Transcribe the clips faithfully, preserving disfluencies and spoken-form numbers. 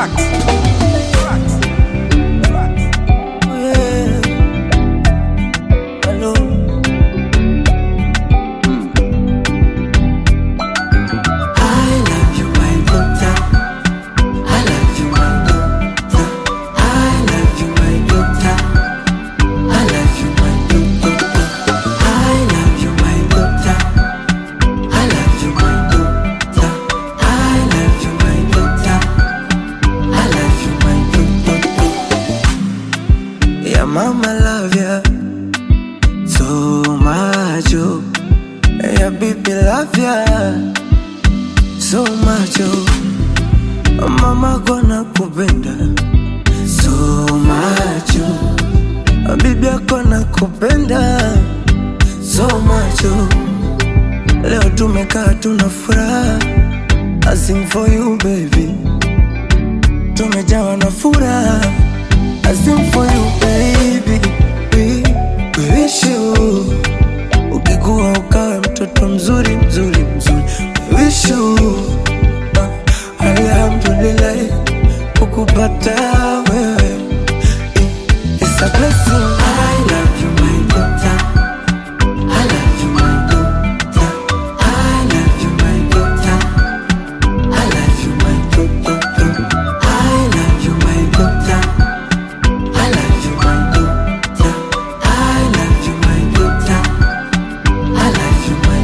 Facts. Facts. Facts. Oh yeah. Hello. Mm. I love you, my doctor. I love you, my doctor. I love you, my doctor. I love you, my doctor. I love you, my doctor. I love you, my doctor. I love you, my doctor. I love you, my doctor. Yeah, mama love ya so much, oh. Yeah, baby love ya so much, oh. Mama gonna kupenda so much, oh. Bibi yako nakupenda so much, oh. Leo tumekaa tuna furaha, I sing for you baby. Tumejawa na furaha, I sing for you baby. We, we wish you ukikuwa ukawe mtoto mzuri mzuri mzuri. We wish you uh, alhamdulillah kukupata wewe, it's a blessing. I love you my doctor. I love you my doctor. I love you my doctor. I love you my doctor. I love you my doctor. I love you my doctor. I love you my doctor. I love you my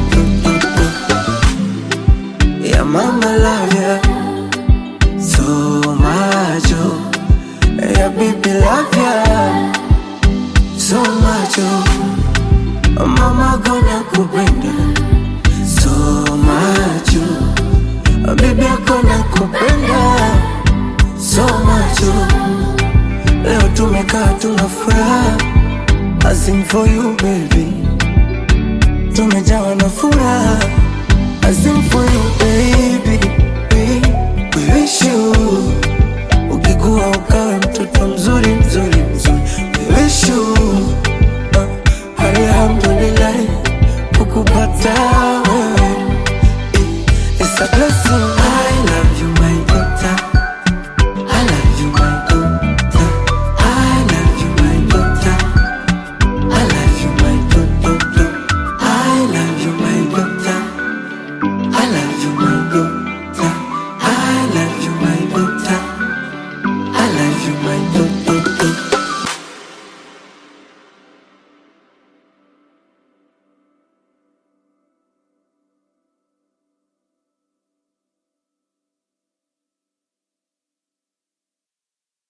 doctor. Yeah, mama love ya so much, oh. Yeah, baby love ya so much, oh. Mama gonna kupenda so much, oh. Baby gonna kupenda so much, oh. Leo tumekaa tuna furaha, I sing for you baby. Tumejawa na furaha, I sing for you baby. We, we wish you ukikuwa ukawe mtoto mzuri